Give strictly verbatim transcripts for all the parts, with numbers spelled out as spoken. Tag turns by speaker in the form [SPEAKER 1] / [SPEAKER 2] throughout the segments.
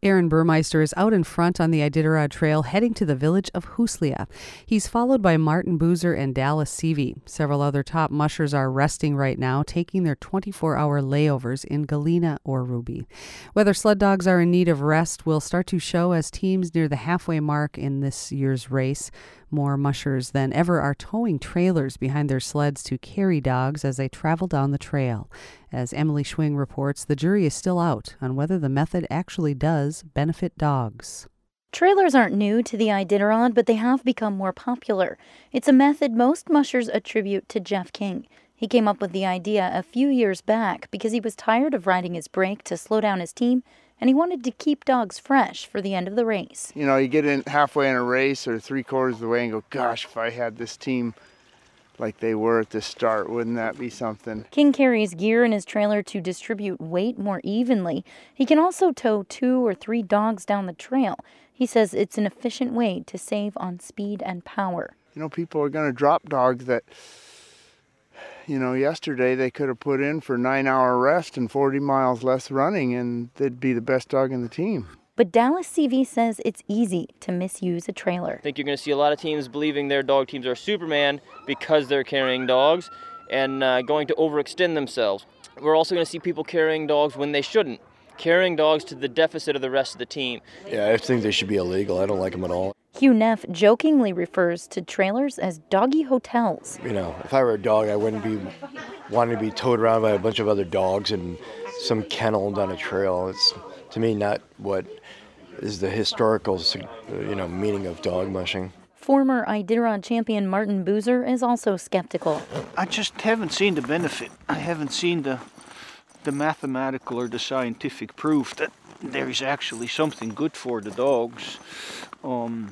[SPEAKER 1] Aaron Burmeister is out in front on the Iditarod Trail heading to the village of Huslia. He's followed by Martin Boozer and Dallas Seavey. Several other top mushers are resting right now, taking their twenty-four hour layovers in Galena or Ruby. Whether sled dogs are in need of rest will start to show as teams near the halfway mark in this year's race. More mushers than ever are towing trailers behind their sleds to carry dogs as they travel down the trail. As Emily Schwing reports, the jury is still out on whether the method actually does benefit dogs.
[SPEAKER 2] Trailers aren't new to the Iditarod, but they have become more popular. It's a method most mushers attribute to Jeff King. He came up with the idea a few years back because he was tired of riding his brake to slow down his team, and he wanted to keep dogs fresh for the end of the race.
[SPEAKER 3] You know, you get in halfway in a race or three quarters of the way and go, gosh, if I had this team like they were at the start, wouldn't that be something?
[SPEAKER 2] King carries gear in his trailer to distribute weight more evenly. He can also tow two or three dogs down the trail. He says it's an efficient way to save on speed and power.
[SPEAKER 3] You know, people are going to drop dogs that, you know, yesterday they could have put in for nine hour rest and forty miles less running, and they'd be the best dog in the team.
[SPEAKER 2] But Dallas C V says it's easy to misuse a trailer.
[SPEAKER 4] I think you're going to see a lot of teams believing their dog teams are Superman because they're carrying dogs and uh, going to overextend themselves. We're also going to see people carrying dogs when they shouldn't, carrying dogs to the deficit of the rest of the team.
[SPEAKER 5] Yeah, I think they should be illegal. I don't like them at all.
[SPEAKER 2] Hugh Neff jokingly refers to trailers as doggy hotels.
[SPEAKER 5] You know, if I were a dog, I wouldn't be wanting to be towed around by a bunch of other dogs and some kennel down a trail. It's, to me, not what is the historical, you know, meaning of dog mushing.
[SPEAKER 2] Former Iditarod champion Martin Boozer is also skeptical.
[SPEAKER 6] I just haven't seen the benefit. I haven't seen the the mathematical or the scientific proof that there is actually something good for the dogs. Um,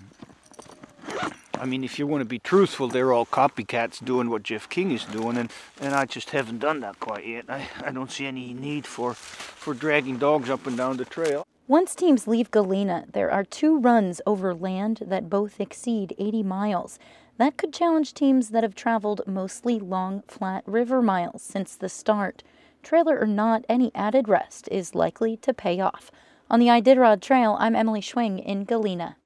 [SPEAKER 6] I mean, if you want to be truthful, they're all copycats doing what Jeff King is doing, and, and I just haven't done that quite yet. I, I don't see any need for, for dragging dogs up and down the trail.
[SPEAKER 2] Once teams leave Galena, there are two runs over land that both exceed eighty miles. That could challenge teams that have traveled mostly long, flat river miles since the start. Trailer or not, any added rest is likely to pay off. On the Iditarod Trail, I'm Emily Schwing in Galena.